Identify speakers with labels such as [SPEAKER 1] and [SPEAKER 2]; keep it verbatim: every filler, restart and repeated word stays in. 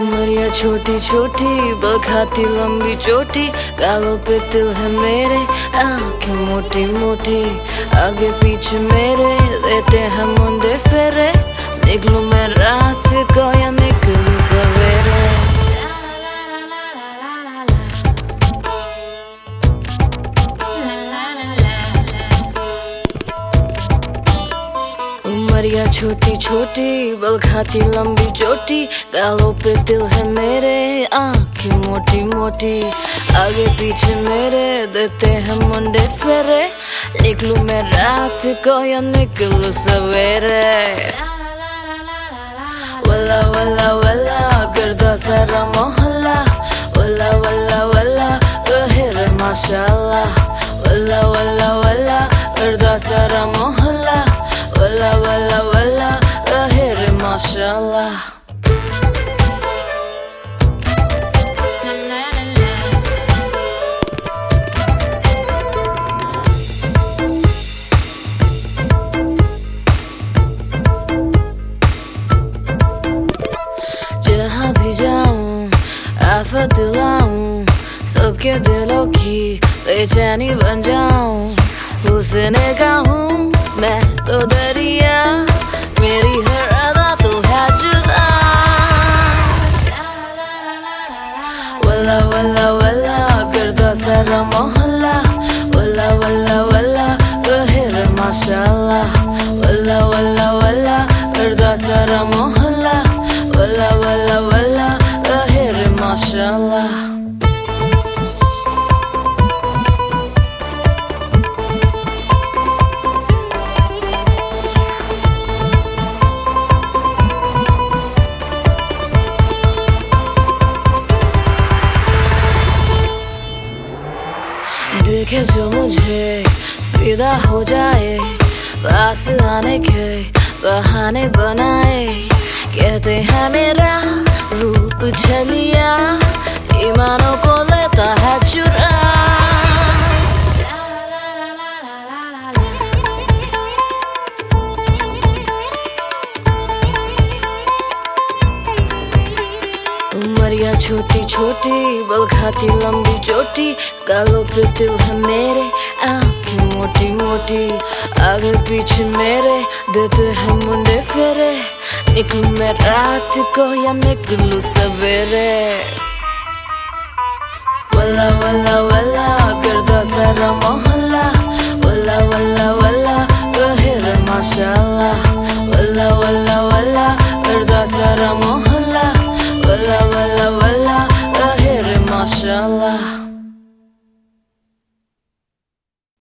[SPEAKER 1] उमरिया छोटी छोटी बल खाती लंबी चोटी, गालों पे तिल है मेरे, आंखें मोटी मोटी, आगे पीछे मेरे देते हैं मुंडे फेरे। निकलूं मैं रात को या निकलूं सवेरे, उमरिया छोटी छोटी बल खाती लंबी चोटी, गालों पे तिल है मेरे, आंखें मोटी मोटी, आगे पीछे मेरे देते हैं मुंडे फेरे। निकलूं मैं रात को या निकलूं सवेरे, वल्ला वल्ला वल्ला करदा सारा मोहल्ला, वल्ला वल्ला वल्ला कहे रे माशाअल्लाह, वल्ला वल्ला वल्ला करदा सारा मोहल्ला, वल्ला वल्ला वल्ला कहे रे माशाअल्लाह। जहाँ भी जाऊं आफत लाऊं, सबके दिलों की बेचैनी बन जाऊं, हुस्न का हूँ मैं तो दरिया, मेरी हर अदा तो है जुदा। वल्ला वल्ला वल्ला करदा सारा मोहल्ला, वल्ला वल्ला वल्ला कहे रे माशाअल्लाह, वल्ला वल्ला वल्ला करदा सारा मोहल्ला, वल्ला वल्ला वल्ला कहे रे माशाअल्लाह। देखे जो मुझे फिदा हो जाए, पास आने के बहाने बनाए, कहते हैं मेरा रूप छलिया, ईमानों को लेता है चुरा। उमरिया छोटी छोटी बल खाती लंबी चोटी, गालों पे तिल है मेरे, आंखें मोटी मोटी, आगे पीछे मेरे देते हैं मुंडे फेरे। निकलूं मैं रात को या निकलूं सवेरे, वल्ला वल्ला